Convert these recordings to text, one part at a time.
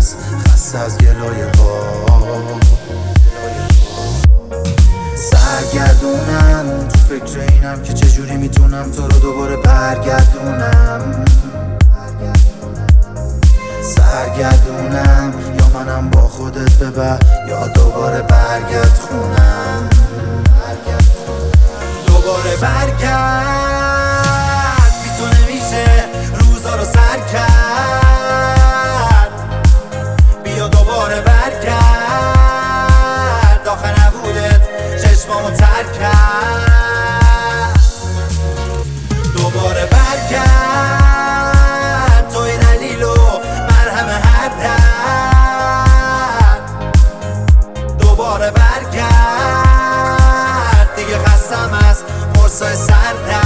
هست، خسته از گلایه ها. سرگردونم تو فکر اینم که چجوری میتونم تو رو دوباره برگردونم. سرگردونم یا منم با خودت ببر یا دوباره برگرد خونم. دوباره برگرد، بی تو نمیشه روزا رو سر کرد. بیا دوباره برگرد، آخه نبودت چشمامو تر کرد. دوباره برگرد، توی دلیل و مرهم هر درد. دوباره برگرد، دیگه خستم از قرصای سردرد.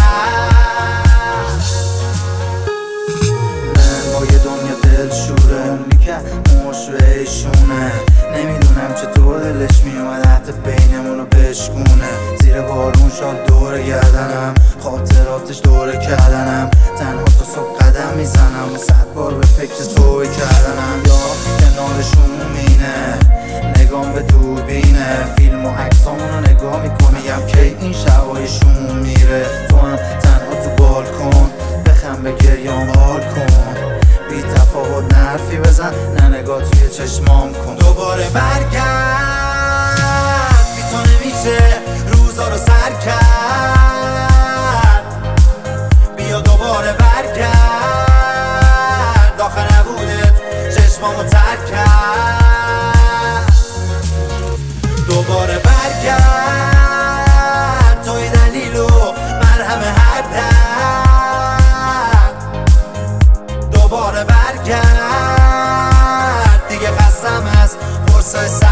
من با یه دنیا دلشوره، اونی که مشوهشونه. نمیدونم چطور دلش میومد حتی بینمونو بشکونه. زیر بارون شال دور گردنم، خاطراتش دور کردنم. تنها تا صبح قدم میزنم و 100 بار به فکر توی کردنم. یا کنارشون مینه نگام به دوربینه، فیلم و عکسامونو نگاه میکنم میگم که این شبایشون میره. تو هم تنها تو بالکن بخم به گریام حال کن. بی تفاوت نرفی بزن، نه نگاه توی چشمام کن. دوباره برگرد، بی تو نمیشه روزا رو سر کرد. بیا دوباره برگرد، آخه نبودت چشمامو تر کرد. دوباره برگرد، توی دلیل و مرهم هر درد. دوباره برگرد، دیگه خستم از قرصای